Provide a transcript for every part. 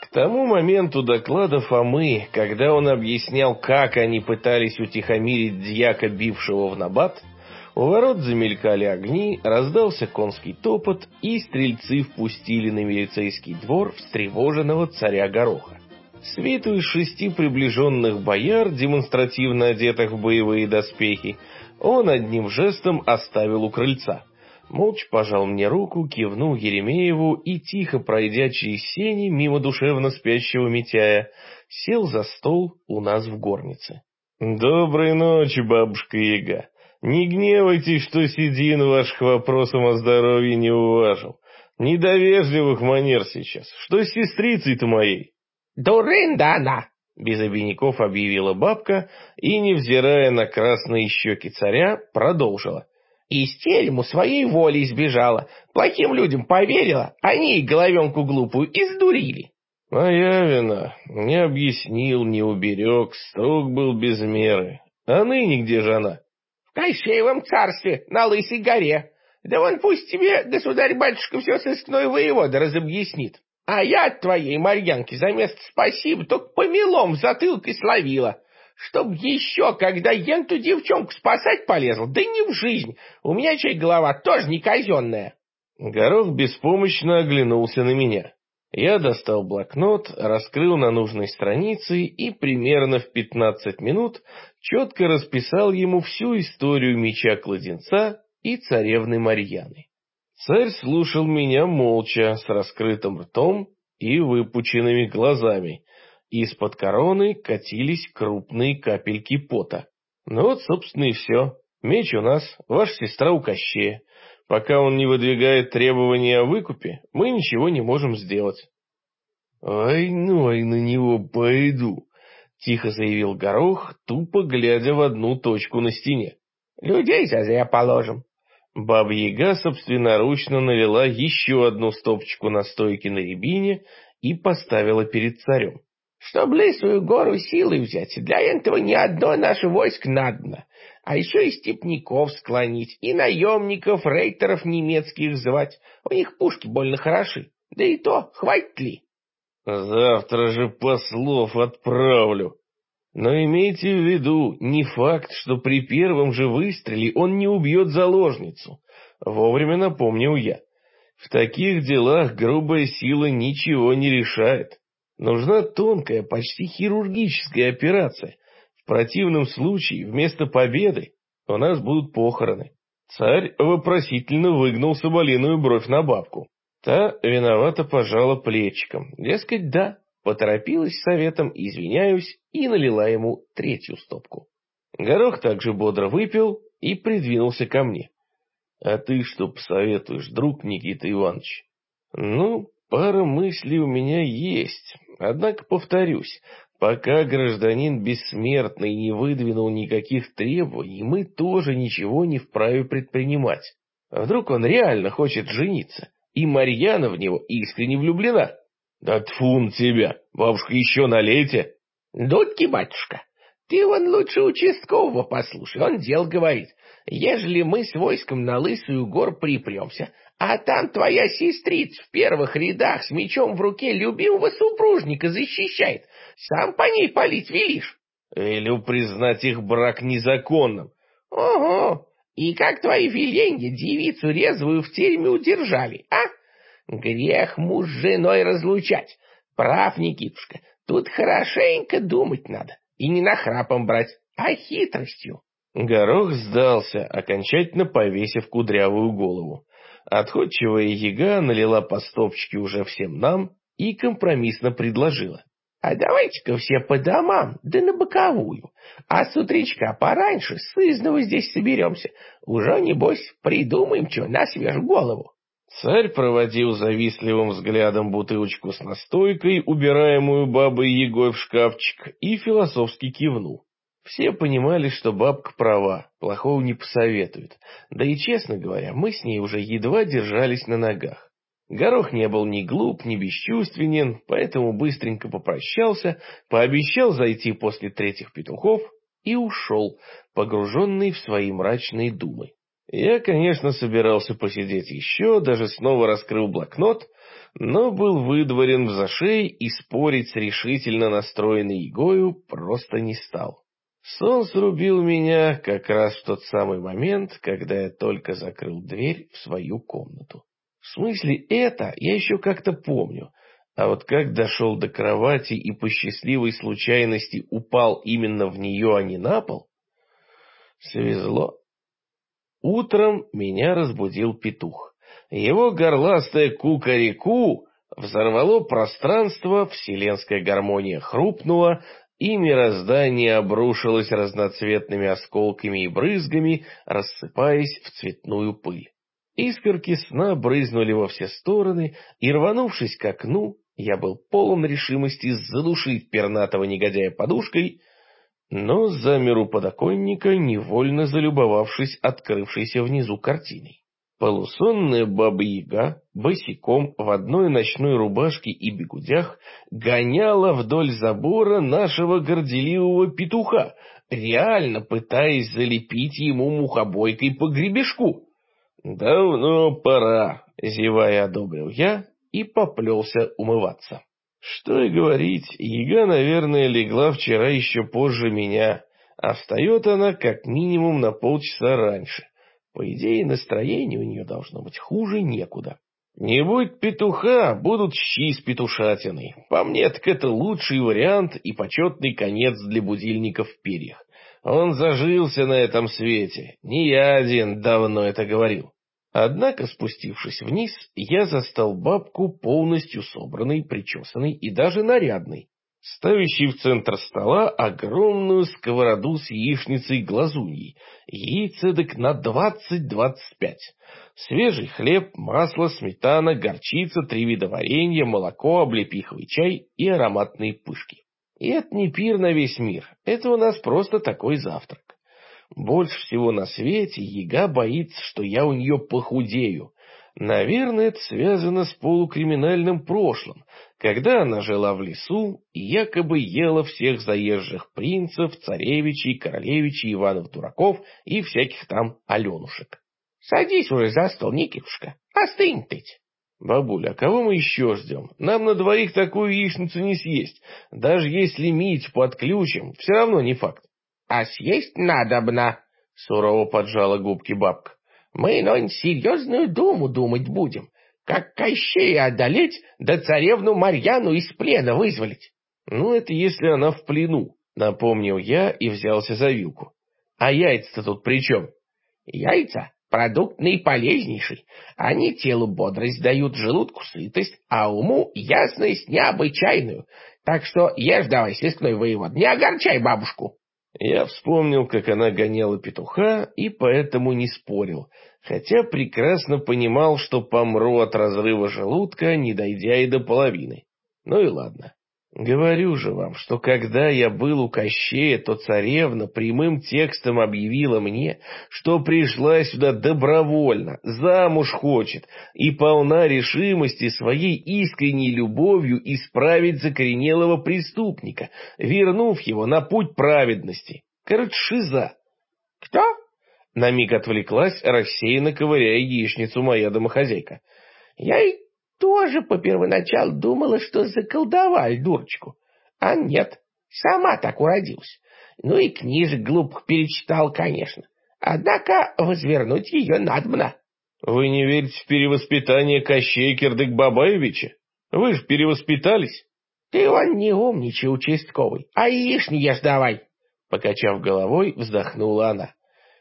К тому моменту доклада Фомы, когда он объяснял, как они пытались утихомирить дьяка, бившего в набат, у ворот замелькали огни, раздался конский топот, и стрельцы впустили на милицейский двор встревоженного царя Гороха. Свиту из 6 приближенных бояр, демонстративно одетых в боевые доспехи, он одним жестом оставил у крыльца. Молча пожал мне руку, кивнул Еремееву и, тихо пройдя через сени мимо душевно спящего Митяя, сел за стол у нас в горнице. «Доброй ночи, бабушка-яга. Не гневайтесь, что Седин ваших вопросом о здоровье не уважил. Недовежливых манер сейчас. Что с сестрицей-то моей?» «Дурында она!» — без обиняков объявила бабка и, невзирая на красные щеки царя, продолжила. Из терему своей воли избежала, плохим людям поверила, они и головенку глупую издурили. Моя вина. Не объяснил, не уберег, строг был без меры. А ныне где же она? В Кощеевом царстве, на Лысой горе. Да вон пусть тебе, государь-батюшка, все сыскной воевода разобъяснит. А я от твоей Марьянки за место спасибо только помелом в затылок и словила. Чтоб еще, когда я ту девчонку спасать полезл, да не в жизнь. У меня чай голова тоже не казенная. Горох беспомощно оглянулся на меня. Я достал блокнот, раскрыл на нужной странице и примерно в 15 минут четко расписал ему всю историю меча-кладенца и царевны Марьяны. Царь слушал меня молча, с раскрытым ртом и выпученными глазами. Из-под короны катились крупные капельки пота. Ну вот, собственно, и все. Меч у нас, ваша сестра у Кощея. Пока он не выдвигает требования о выкупе, мы ничего не можем сделать. «Войной на него пойду», — тихо заявил Горох, тупо глядя в одну точку на стене. «Людей зазря положим». Баба-яга собственноручно налила еще одну стопочку настойки на рябине и поставила перед царем. «Чтоб Лысую гору силой взять, для этого не одно наше войско надобно, а еще и степняков склонить, и наемников, рейтеров немецких звать. У них пушки больно хороши, да и то, хватит ли?» «Завтра же послов отправлю. Но имейте в виду, не факт, что при первом же выстреле он не убьет заложницу», — вовремя напомнил я. «В таких делах грубая сила ничего не решает. Нужна тонкая, почти хирургическая операция. В противном случае вместо победы у нас будут похороны». Царь вопросительно выгнул соболиную бровь на бабку. Та виновато пожала плечиком. Дескать, да, поторопилась с советом, извиняюсь, и налила ему 3-ю стопку. Горох также бодро выпил и придвинулся ко мне. «А ты что посоветуешь, друг Никита Иванович?» «Ну, пара мыслей у меня есть, однако повторюсь, пока гражданин бессмертный не выдвинул никаких требований, мы тоже ничего не вправе предпринимать. А вдруг он реально хочет жениться, и Марьяна в него искренне влюблена?» «Да тьфу на тебя, бабушка, еще налейте!» «Дудки, батюшка, ты вон лучше участкового послушай, он дел говорит. Ежели мы с войском на Лысую гору припремся, а там твоя сестрица в первых рядах с мечом в руке любимого супружника защищает, сам по ней палить велишь?» «Велю признать их брак незаконным». «Ого! И как твои веленья девицу резвую в тереме удержали, а? Грех муж с женой разлучать. Прав, Никитушка, тут хорошенько думать надо. И не нахрапом брать, а хитростью». Горох сдался, окончательно повесив кудрявую голову. Отходчивая яга налила по стопочке уже всем нам и компромиссно предложила. «А давайте-ка все по домам, да на боковую. А с утречка пораньше сызнова здесь соберемся. Уже, небось, придумаем, что на свежую голову». Царь проводил завистливым взглядом бутылочку с настойкой, убираемую бабой-ягой в шкафчик, и философски кивнул. Все понимали, что бабка права, плохого не посоветует. Да и, честно говоря, мы с ней уже едва держались на ногах. Горох не был ни глуп, ни бесчувственен, поэтому быстренько попрощался, пообещал зайти после 3 петухов и ушел, погруженный в свои мрачные думы. Я, конечно, собирался посидеть еще, даже снова раскрыл блокнот, но был выдворен в зашей и спорить с решительно настроенной Егою просто не стал. Сон срубил меня как раз в тот самый момент, когда я только закрыл дверь в свою комнату. В смысле это я еще как-то помню, а вот как дошел до кровати и по счастливой случайности упал именно в нее, а не на пол, свезло. Утром меня разбудил петух. Его горластое кукареку взорвало пространство, вселенская гармония хрупнула, и мироздание обрушилось разноцветными осколками и брызгами, рассыпаясь в цветную пыль. Искорки сна брызнули во все стороны, и, рванувшись к окну, я был полон решимости задушить пернатого негодяя подушкой, но замер у подоконника, невольно залюбовавшись открывшейся внизу картиной. Полусонная баба-яга босиком в одной ночной рубашке и бегудях гоняла вдоль забора нашего горделивого петуха, реально пытаясь залепить ему мухобойкой по гребешку. «Давно пора», — зевая одобрил я и поплелся умываться. Что и говорить, яга, наверное, легла вчера еще позже меня, а встает она как минимум на полчаса раньше. По идее, настроение у нее должно быть хуже некуда. Не будь петуха, будут щи с петушатиной. По мне, так это лучший вариант и почетный конец для будильников в перьях. Он зажился на этом свете, не я один давно это говорил. Однако, спустившись вниз, я застал бабку полностью собранной, причесанной и даже нарядной, ставящей в центр стола огромную сковороду с яичницей-глазуньей, яиц эдак на 20-25, свежий хлеб, масло, сметана, горчица, 3 вида варенья, молоко, облепиховый чай и ароматные пышки. И это не пир на весь мир, это у нас просто такой завтрак. Больше всего на свете яга боится, что я у нее похудею. Наверное, это связано с полукриминальным прошлым, когда она жила в лесу и якобы ела всех заезжих принцев, царевичей, королевичей, Иванов-дураков и всяких там Аленушек. Садись уже за стол, Никитушка, остынь ты. Бабуля, а кого мы еще ждем? Нам на двоих такую яичницу не съесть. Даже если Митю подключим, все равно не факт. А съесть надобно, сурово поджала губки бабка. Мы, но серьезную думу думать будем, как Кощея одолеть, да царевну Марьяну из плена вызволить. Ну, это если она в плену, напомнил я и взялся за вилку. А яйца-то тут при чем? Яйца — продукт наиполезнейший. Они телу бодрость дают, желудку сытость, а уму ясность необычайную. Так что ешь давай, сыскной воевод, не огорчай бабушку. Я вспомнил, как она гоняла петуха, и поэтому не спорил, хотя прекрасно понимал, что помру от разрыва желудка, не дойдя и до половины. Ну и ладно. Говорю же вам, что когда я был у Кощея, то царевна прямым текстом объявила мне, что пришла сюда добровольно, замуж хочет и полна решимости своей искренней любовью исправить закоренелого преступника, вернув его на путь праведности. Короче, шиза. Кто? На миг отвлеклась, рассеянно ковыряя яичницу моя домохозяйка. Я и тоже по первоначалу думала, что заколдовали дурочку. А нет, сама так уродилась. Ну и книжек глупых перечитал, конечно. Однако возвернуть ее надобно. Вы не верите в перевоспитание Кощея Кирдык-Бабаевича? Вы же перевоспитались. Ты он не умничай, участковый, а яични ешь давай. Покачав головой, вздохнула она.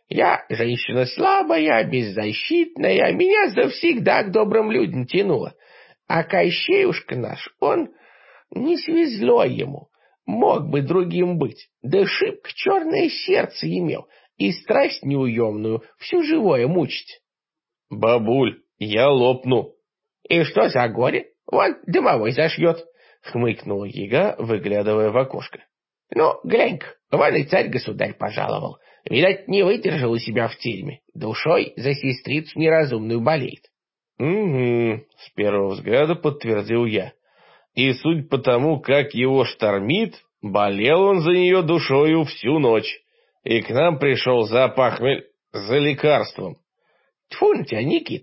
Я женщина слабая, беззащитная, меня завсегда к добрым людям тянуло. А Кощеюшка наш, он не свезло ему, мог бы другим быть, да шибко черное сердце имел и страсть неуемную всю живое мучить. Бабуль, я лопну. И что за горе? Вон дымовой зашьет, хмыкнула яга, выглядывая в окошко. Ну, глянь-ка, вон и царь-государь пожаловал. Видать, не выдержал у себя в тюрьме, душой за сестрицу неразумную болеет. Угу, с первого взгляда подтвердил я. И судя по тому, как его штормит, болел он за нее душою всю ночь. И к нам пришел за лекарством. Тьфу на тебя, Никитка,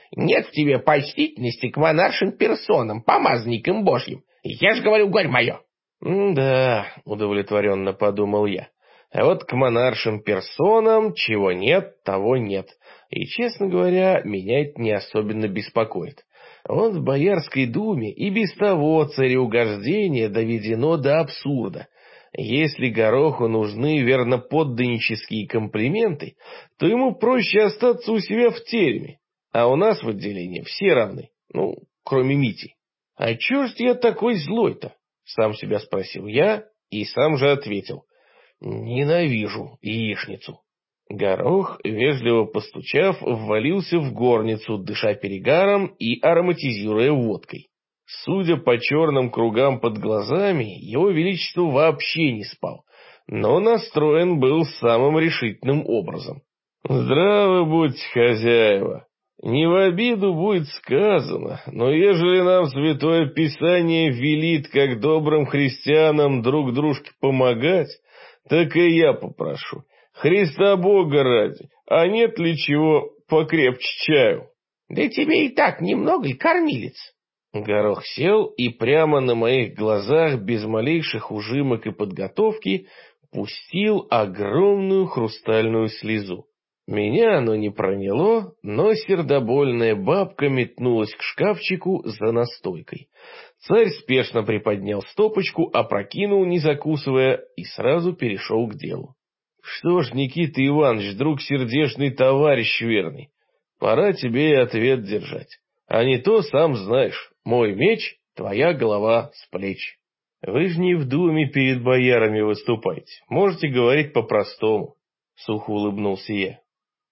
Нет в тебе почтительности к монаршим персонам, помазанникам божьим. Я ж говорю, горе мое. Да, удовлетворенно подумал я. А вот к монаршим персонам чего нет, того нет. И, честно говоря, меня это не особенно беспокоит. Вот в Боярской думе и без того цареугождение доведено до абсурда. Если Гороху нужны верноподданнические комплименты, то ему проще остаться у себя в тереме. А у нас в отделении все равны, ну, кроме Мити. А чё ж я такой злой-то? Сам себя спросил я и сам же ответил. Ненавижу яичницу. Горох, вежливо постучав, ввалился в горницу, дыша перегаром и ароматизируя водкой. Судя по черным кругам под глазами, его величество вообще не спал, но настроен был самым решительным образом. «Здравы будьте, хозяева! Не в обиду будет сказано, но ежели нам Святое Писание велит, как добрым христианам, друг дружке помогать, так и я попрошу. Христа Бога ради, а нет ли чего покрепче чаю?» Да тебе и так немного и кормилец. Горох сел и прямо на моих глазах, без малейших ужимок и подготовки, пустил огромную хрустальную слезу. Меня оно не проняло, но сердобольная бабка метнулась к шкафчику за настойкой. Царь спешно приподнял стопочку, опрокинул, не закусывая, и сразу перешел к делу. «Что ж, Никита Иванович, друг сердечный, товарищ верный, пора тебе и ответ держать. А не то, сам знаешь, мой меч, твоя голова с плеч. Вы же не в думе перед боярами выступаете, можете говорить по-простому», — сухо улыбнулся я.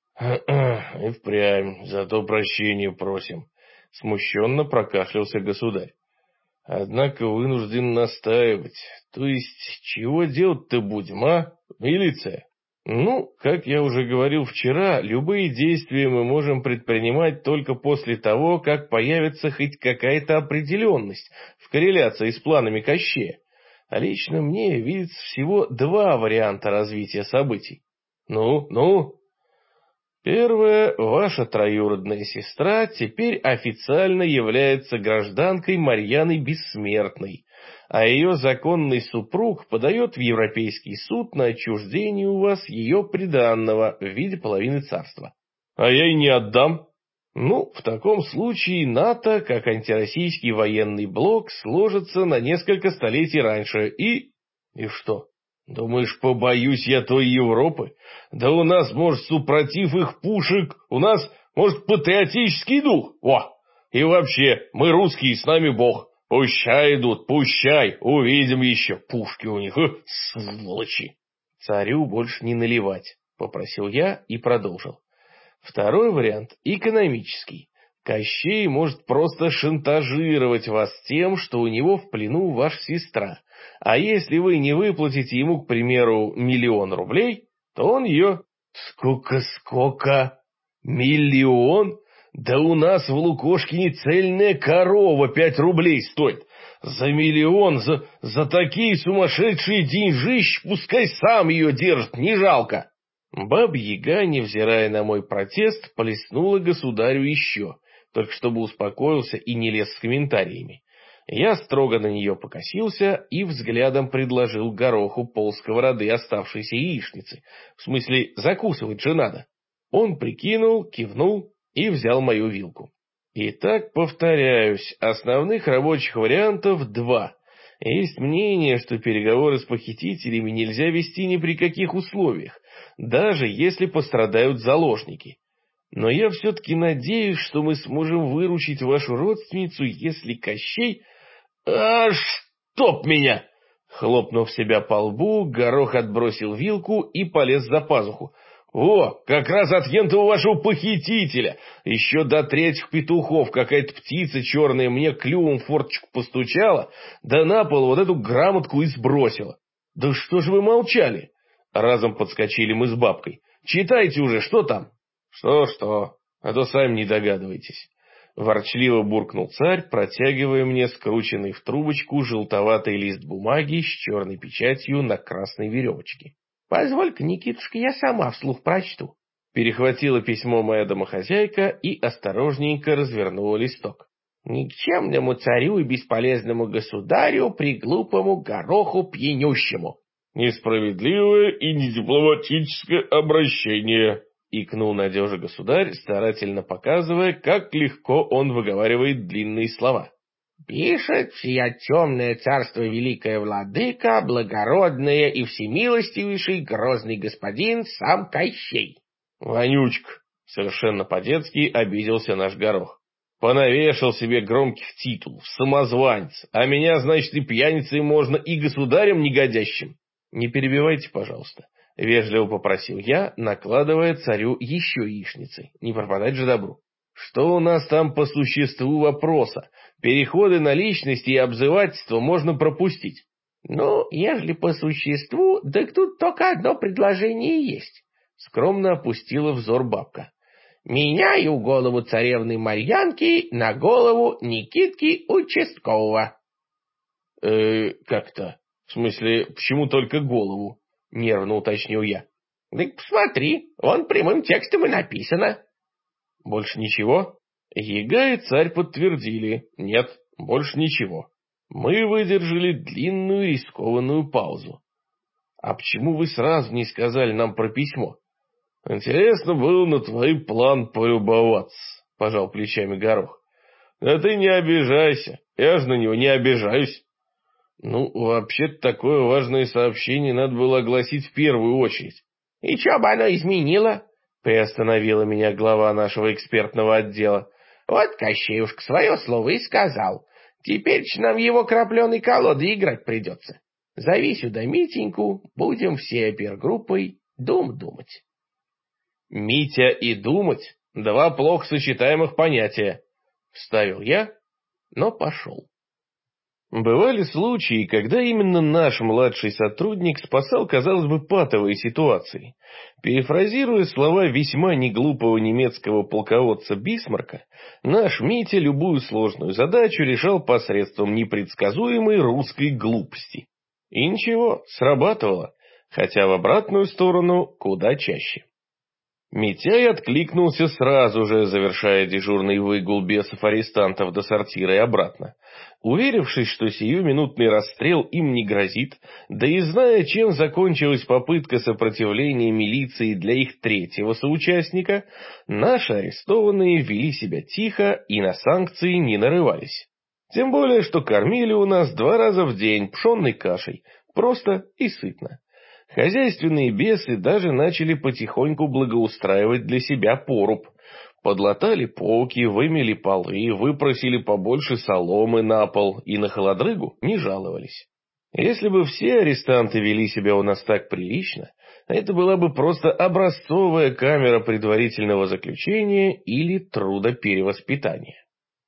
«И впрямь, зато прощения просим», — смущенно прокашлялся государь. «Однако вынужден настаивать. То есть, чего делать-то будем, а, милиция?» «Ну, как я уже говорил вчера, любые действия мы можем предпринимать только после того, как появится хоть какая-то определенность в корреляции с планами Кощея. А лично мне видится всего два варианта развития событий. Ну? Первое, ваша троюродная сестра теперь официально является гражданкой Марьяны Бессмертной, а ее законный супруг подает в Европейский суд на отчуждение у вас ее приданного в виде половины царства. А я и не отдам. Ну, в таком случае НАТО, как антироссийский военный блок, сложится на несколько столетий раньше и... И что? Думаешь, побоюсь я той Европы? Да у нас, может, супротив их пушек, у нас, может, патриотический дух. Во! И вообще, мы русские, с нами Бог. Пущай идут, пущай, увидим еще. Пушки у них, сволочи. Царю больше не наливать, попросил я и продолжил. Второй вариант экономический. Кощей может просто шантажировать вас тем, что у него в плену ваша сестра. А если вы не выплатите ему, к примеру, 1 000 000 рублей, то он ее... Сколько? 1 000 000? Да у нас в Лукошкине цельная корова 5 рублей стоит. За 1 000 000, за такие сумасшедшие деньжищи, пускай сам ее держит, не жалко. Баба-Яга, невзирая на мой протест, плеснула государю еще, только чтобы успокоился и не лез с комментариями. Я строго на нее покосился и взглядом предложил Гороху полсковороды оставшейся яичницы. В смысле, закусывать же надо. Он прикинул, кивнул и взял мою вилку. Итак, повторяюсь, основных рабочих вариантов два. Есть мнение, что переговоры с похитителями нельзя вести ни при каких условиях, даже если пострадают заложники. Но я все-таки надеюсь, что мы сможем выручить вашу родственницу, если Кощей... «А, чтоб меня!» Хлопнув себя по лбу, Горох отбросил вилку и полез за пазуху. «О, как раз от ентова вашего похитителя! Еще до 3 петухов какая-то птица черная мне клювом в форточку постучала, да на пол вот эту грамотку и сбросила. Да что же вы молчали?» Разом подскочили мы с бабкой. «Читайте уже, что там?» «Что, а то сами не догадываетесь». Ворчливо буркнул царь, протягивая мне скрученный в трубочку желтоватый лист бумаги с черной печатью на красной веревочке. Позволь-ка, Никитушка, я сама вслух прочту. Перехватила письмо моя домохозяйка и осторожненько развернула листок. «Никчемному царю и бесполезному государю, приглупому гороху пьянющему». «Несправедливое и недипломатическое обращение», — икнул надежа государь, старательно показывая, как легко он выговаривает длинные слова. «Пишет сия темное царство великое владыка, благородное и всемилостивейший грозный господин сам Кощей». «Вонючка!» — совершенно по-детски обиделся наш горох. «Понавешал себе громких титулов, самозванец, а меня, значит, и пьяницей можно, и государем негодящим». «Не перебивайте, пожалуйста», — вежливо попросил я, накладывая царю еще яичницы. Не пропадать же добру. «Что у нас там по существу вопроса? Переходы на личности и обзывательство можно пропустить». «Ну, ежели по существу, так тут только одно предложение есть», — скромно опустила взор бабка. «Меняю голову царевны Марьянки на голову Никитки участкового». Как-то? В смысле, почему только голову?» — нервно уточнил я. «Так посмотри, вон прямым текстом и написано». «Больше ничего?» Яга и царь подтвердили. «Нет, больше ничего». Мы выдержали длинную рискованную паузу. «А почему вы сразу не сказали нам про письмо?» «Интересно было на твой план полюбоваться», — пожал плечами горох. «Да ты не обижайся, я же на него не обижаюсь». «Ну, вообще-то такое важное сообщение надо было огласить в первую очередь». «И что бы оно изменило?» — приостановила меня глава нашего экспертного отдела. «Вот Кощеюшка свое слово и сказал. Теперь-ч нам его крапленой колодой играть придется. Зови сюда Митеньку, будем всей опергруппой думать». «Митя и думать — два плохо сочетаемых понятия», — вставил я, но пошел. Бывали случаи, когда именно наш младший сотрудник спасал, казалось бы, патовые ситуации. Перефразируя слова весьма неглупого немецкого полководца Бисмарка, наш Митя любую сложную задачу решал посредством непредсказуемой русской глупости. И ничего, срабатывало, хотя в обратную сторону куда чаще. Митяй откликнулся сразу же, завершая дежурный выгул бесов-арестантов до сортира и обратно. Уверившись, что сиюминутный расстрел им не грозит, да и зная, чем закончилась попытка сопротивления милиции для их третьего соучастника, наши арестованные вели себя тихо и на санкции не нарывались. Тем более, что кормили у нас 2 раза в день пшенной кашей, просто и сытно. Хозяйственные бесы даже начали потихоньку благоустраивать для себя поруб. Подлатали полки, вымели полы, выпросили побольше соломы на пол и на холодрыгу не жаловались. Если бы все арестанты вели себя у нас так прилично, это была бы просто образцовая камера предварительного заключения или трудоперевоспитания.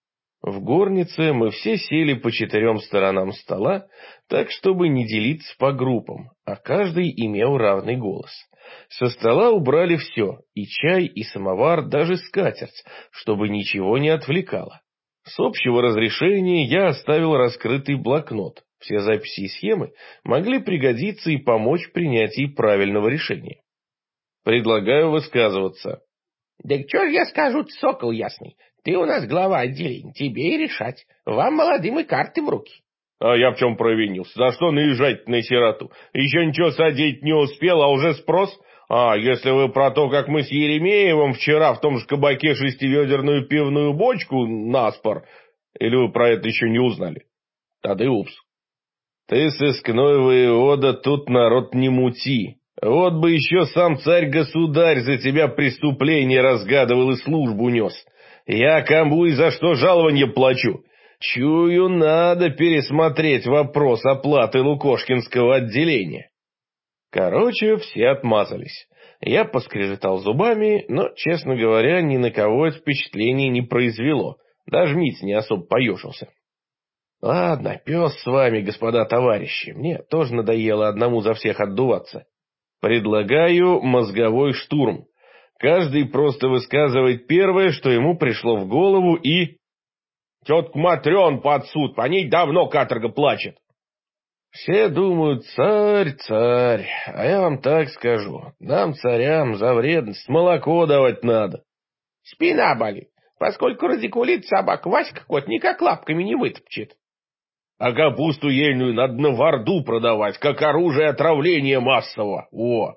В горнице мы все сели по 4 сторонам стола, так, чтобы не делиться по группам, а каждый имел равный голос. Со стола убрали все, и чай, и самовар, даже скатерть, чтобы ничего не отвлекало. С общего разрешения я оставил раскрытый блокнот. Все записи и схемы могли пригодиться и помочь в принятии правильного решения. Предлагаю высказываться. «Да что ж я скажу, сокол ясный, ты у нас глава отделения, тебе и решать. Вам, молодым, и карты в руки». «А я в чем провинился? За что наезжать на сироту? Еще ничего садить не успел, а уже спрос? А если вы про то, как мы с Еремеевым вчера в том же кабаке 6-ведерную пивную бочку наспор, или вы про это еще не узнали? Тогда и упс». «Ты, сыскной воевода, тут народ не мути. Вот бы еще сам царь-государь за тебя преступление разгадывал и службу нес. Я кому и за что жалование плачу? Чую, надо пересмотреть вопрос оплаты Лукошкинского отделения». Короче, все отмазались. Я поскрежетал зубами, но, честно говоря, ни на кого это впечатление не произвело. Даже Митя не особо поежился. «Ладно, пес с вами, господа товарищи. Мне тоже надоело одному за всех отдуваться. Предлагаю мозговой штурм. Каждый просто высказывает первое, что ему пришло в голову, и... «Тетку Матрён под суд, по ней давно каторга плачет». Все думают, царь, царь, а я вам так скажу, нам, царям, за вредность молоко давать надо. Спина болит, поскольку радикулит собак Васька кот никак лапками не вытопчет. А капусту ельную надо на Варду продавать, как оружие отравления массового. О!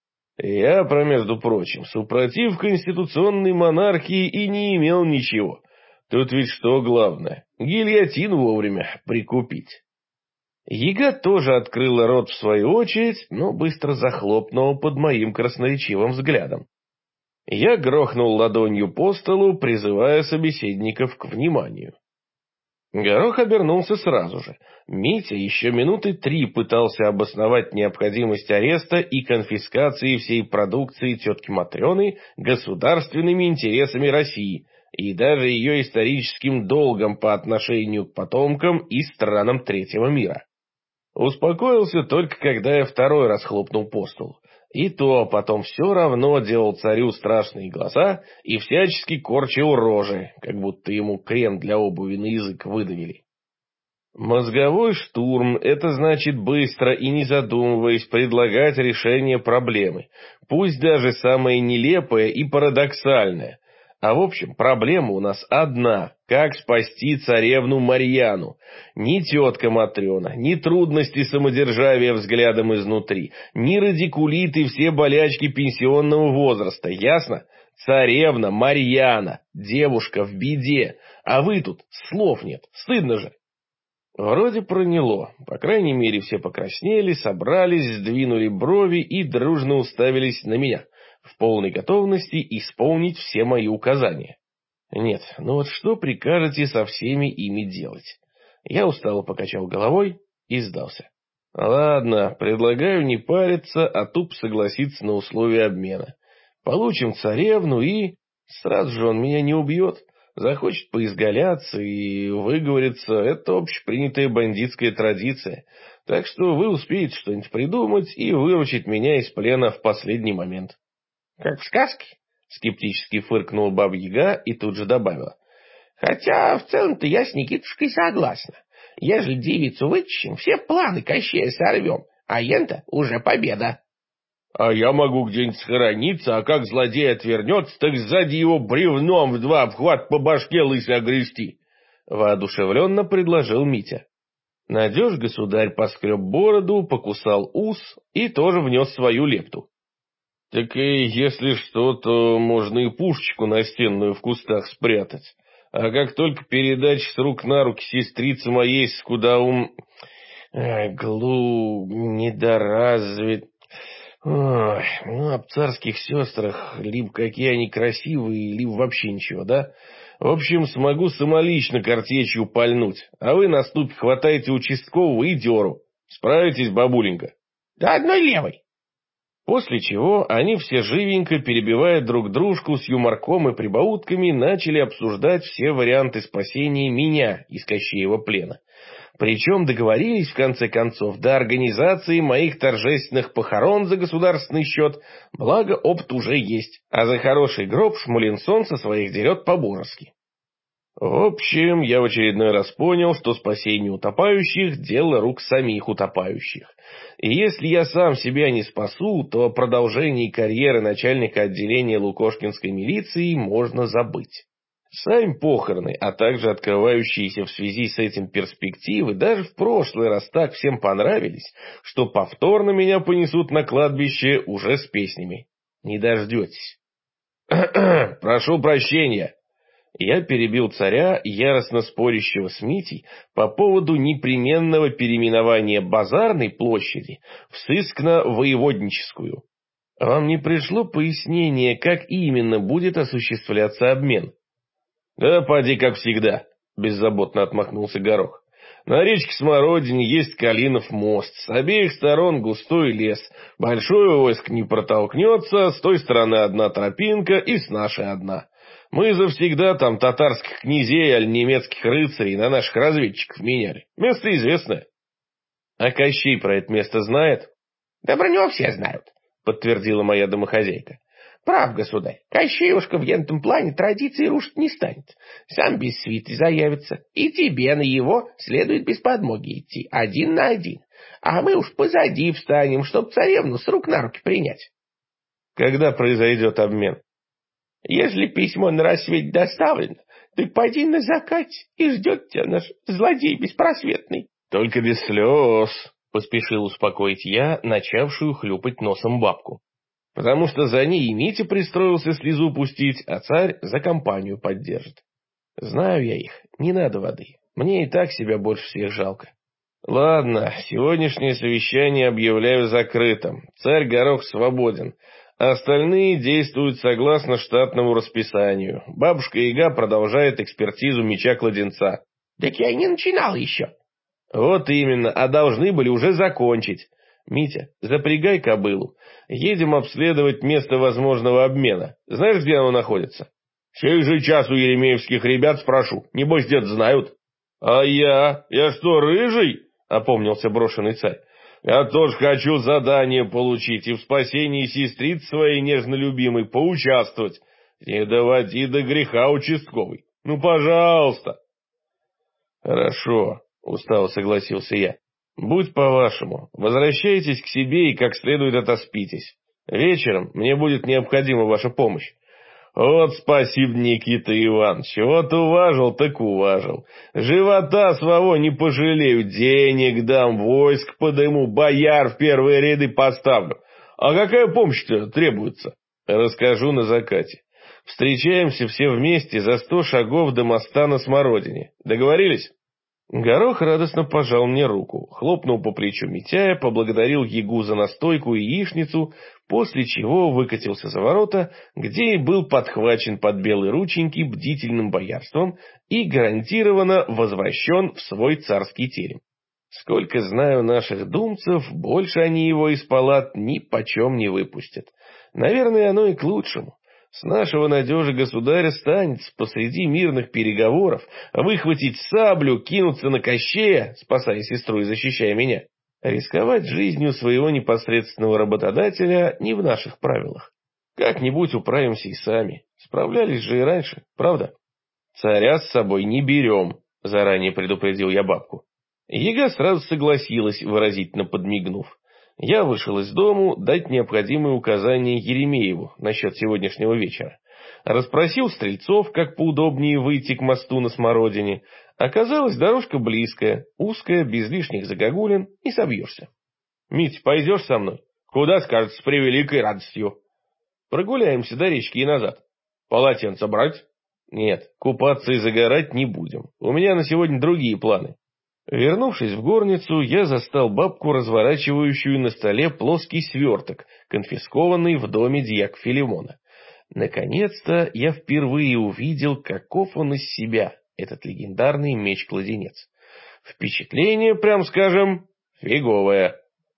Я, между прочим, супротив конституционной монархии и не имел ничего. Тут ведь что главное? Гильотину вовремя прикупить. Яга тоже открыла рот в свою очередь, но быстро захлопнула под моим красноречивым взглядом. Я грохнул ладонью по столу, призывая собеседников к вниманию. Горох обернулся сразу же. Митя еще минуты 3 пытался обосновать необходимость ареста и конфискации всей продукции тетки Матрены государственными интересами России и даже ее историческим долгом по отношению к потомкам и странам третьего мира. Успокоился только, когда я второй раз хлопнул по столу. И то потом все равно делал царю страшные глаза и всячески корчил рожи, как будто ему крем для обуви на язык выдавили. Мозговой штурм — это значит быстро и не задумываясь предлагать решение проблемы, пусть даже самое нелепое и парадоксальное. А в общем, проблема у нас одна — как спасти царевну Марьяну. Ни тетка Матрена, ни трудности самодержавия взглядом изнутри, ни радикулит и все болячки пенсионного возраста, ясно? Царевна Марьяна, девушка в беде, а вы тут слов нет, стыдно же. Вроде проняло, по крайней мере все покраснели, собрались, сдвинули брови и дружно уставились на меня, в полной готовности исполнить все мои указания. Нет, ну вот что прикажете со всеми ими делать? Я устало покачал головой и сдался. Ладно, предлагаю не париться, а тупо согласиться на условия обмена. Получим царевну и... Сразу же он меня не убьет. Захочет поизгаляться и выговориться, это общепринятая бандитская традиция. Так что вы успеете что-нибудь придумать и выручить меня из плена в последний момент. — Как в сказке? — скептически фыркнула Баба-Яга и тут же добавила. — Хотя в целом-то я с Никитушкой согласна. Ежели девицу вытащим, все планы Кощея сорвем, а ента уже победа. — А я могу где-нибудь схорониться, а как злодей отвернется, так сзади его бревном в 2 обхват по башке лысой огрести, — воодушевленно предложил Митя. Надеж государь поскреб бороду, покусал ус и тоже внес свою лепту. — Так и если что, то можно и пушечку настенную в кустах спрятать. А как только передать с рук на руки сестрице моей с куда недоразвит... Ой, ну, об царских сестрах, либо какие они красивые, либо вообще ничего, да? В общем, смогу самолично картечью пальнуть, а вы на ступе хватаете участкового и дёру. Справитесь, бабуленька? Да одной левой. После чего они все живенько, перебивая друг дружку с юморком и прибаутками, начали обсуждать все варианты спасения меня из Кощеева плена. Причем договорились, в конце концов, до организации моих торжественных похорон за государственный счет, благо опыт уже есть, а за хороший гроб Шмулинсон со своих дерет по-божески. В общем, я в очередной раз понял, что спасение утопающих – дело рук самих утопающих. И если я сам себя не спасу, то о продолжении карьеры начальника отделения Лукошкинской милиции можно забыть. Сами похороны, а также открывающиеся в связи с этим перспективы даже в прошлый раз так всем понравились, что повторно меня понесут на кладбище уже с песнями. Не дождетесь. Прошу прощения. Я перебил царя, яростно спорящего с Митей, по поводу непременного переименования Базарной площади в сыскно-воеводническую. Вам не пришло пояснение, как именно будет осуществляться обмен? Да поди как всегда, беззаботно отмахнулся Горох. На речке Смородине есть Калинов мост, с обеих сторон густой лес, большое войско не протолкнется, с той стороны одна тропинка и с нашей одна. Мы завсегда там татарских князей аль немецких рыцарей на наших разведчиков меняли. Место известное. А Кощей про это место знает? Да про него все знают, подтвердила моя домохозяйка. Прав, государь, Кощеюшка в этом плане традиции рушить не станет. Сам без свиты заявится, и тебе на его следует без подмоги идти, один на один. а мы уж позади встанем, чтоб царевну с рук на руки принять. Когда произойдет обмен? Если письмо на рассвете доставлено, ты поди на закате, и ждет тебя наш злодей беспросветный. Только без слез, поспешил успокоить я начавшую хлюпать носом бабку. Потому что за ней и Митя пристроился слезу пустить, а царь за компанию поддержит. Знаю я их, не надо воды, мне и так себя больше всех жалко. Ладно, сегодняшнее совещание объявляю закрытым, царь Горох свободен. Остальные действуют согласно штатному расписанию. Бабушка Яга продолжает экспертизу меча-кладенца. Так я и не начинал еще. Вот именно, а должны были уже закончить. Митя, запрягай кобылу. Едем обследовать место возможного обмена. Знаешь, где оно находится? Сей же час у еремеевских ребят спрошу. Небось, дед знают. А я? Я что, рыжий? Опомнился брошенный царь. Я тоже хочу задание получить и в спасении сестрицы своей нежно любимой поучаствовать. Не доводи до греха, участковый. Ну, пожалуйста. Хорошо, устало согласился я. Будь по-вашему. Возвращайтесь к себе и как следует отоспитесь. Вечером мне будет необходима ваша помощь. Вот спасибо, Никита Иванович, вот уважил, так уважил. Живота своего не пожалею, денег дам, войск подыму, бояр в первые ряды поставлю. А какая помощь-то требуется? Расскажу на закате. Встречаемся все вместе за 100 шагов до моста на Смородине. Договорились? Горох радостно пожал мне руку, хлопнул по плечу Митяя, поблагодарил Ягу за настойку и яичницу, после чего выкатился за ворота, где и был подхвачен под белые рученьки бдительным боярством и гарантированно возвращен в свой царский терем. Сколько знаю наших думцев, больше они его из палат ни почем не выпустят. Наверное, оно и к лучшему. С нашего надежа государя станется посреди мирных переговоров выхватить саблю, кинуться на Кощея, спасая сестру и защищая меня. Рисковать жизнью своего непосредственного работодателя не в наших правилах. Как-нибудь управимся и сами. Справлялись же и раньше, правда? Царя с собой не берем, заранее предупредил я бабку. Яга сразу согласилась, выразительно подмигнув. Я вышел из дому дать необходимые указания Еремееву насчет сегодняшнего вечера. Расспросил стрельцов, как поудобнее выйти к мосту на Смородине. Оказалось, дорожка близкая, узкая, без лишних загогулин, и собьешься. Мить, пойдешь со мной? Куда, скажешь, с превеликой радостью. Прогуляемся до речки и назад. Полотенце брать? Нет, купаться и загорать не будем. У меня на сегодня другие планы. Вернувшись в горницу, я застал бабку, разворачивающую на столе плоский сверток, конфискованный в доме дьяка Филимона. Наконец-то я впервые увидел, каков он из себя, этот легендарный меч-кладенец. Впечатление, прям скажем, фиговое.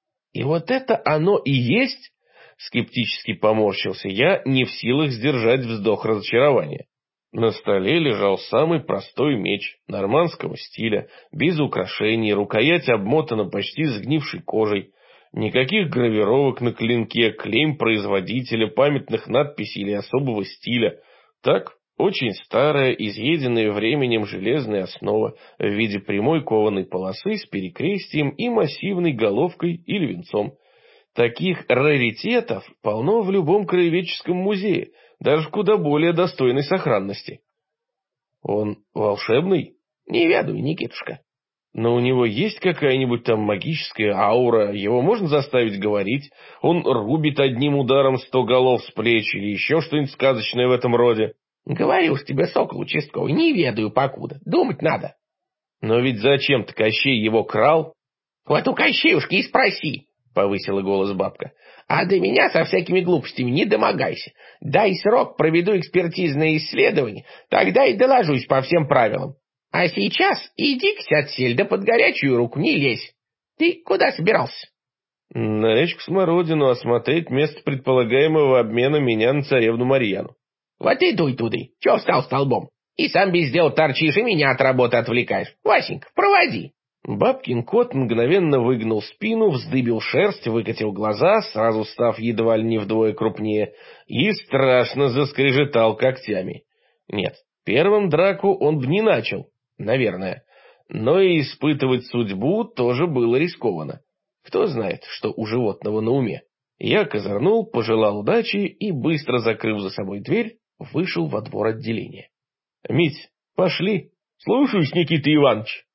И вот это оно и есть? Скептически поморщился я, не в силах сдержать вздох разочарования. На столе лежал самый простой меч, нормандского стиля, без украшений, рукоять обмотана почти сгнившей кожей. Никаких гравировок на клинке, клейм производителя, памятных надписей или особого стиля. Так, очень старая, изъеденная временем железная основа в виде прямой кованой полосы с перекрестием и массивной головкой или венцом. Таких раритетов полно в любом краеведческом музее, даже в куда более достойной сохранности. Он волшебный? Не ведаю, Никитушка. Но у него есть какая-нибудь там магическая аура, его можно заставить говорить, он рубит одним ударом 100 голов с плеч или еще что-нибудь сказочное в этом роде. Говорю ж тебе, сокол участковый, не ведаю покуда, думать надо. Но ведь зачем-то Кощей его крал? Вот у Кощеюшки и спроси. — повысила голос бабка. — А до меня со всякими глупостями не домогайся. Дай срок, проведу экспертизное исследование, тогда и доложусь по всем правилам. А сейчас иди-ка отсель, да под горячую руку не лезь. Ты куда собирался? — На речку Смородину осмотреть место предполагаемого обмена меня на царевну Марьяну. — Вот и дуй туды, чё встал столбом? И сам без дела торчишь, и меня от работы отвлекаешь. Васенька, проводи. Бабкин кот мгновенно выгнул спину, вздыбил шерсть, выкатил глаза, сразу став едва ли не вдвое крупнее, и страшно заскрежетал когтями. Нет, первым драку он бы не начал, наверное, но и испытывать судьбу тоже было рискованно. Кто знает, что у животного на уме. Я козырнул, пожелал удачи и, быстро закрыв за собой дверь, вышел во двор отделения. — Мить, пошли. — Слушаюсь, Никита Иванович.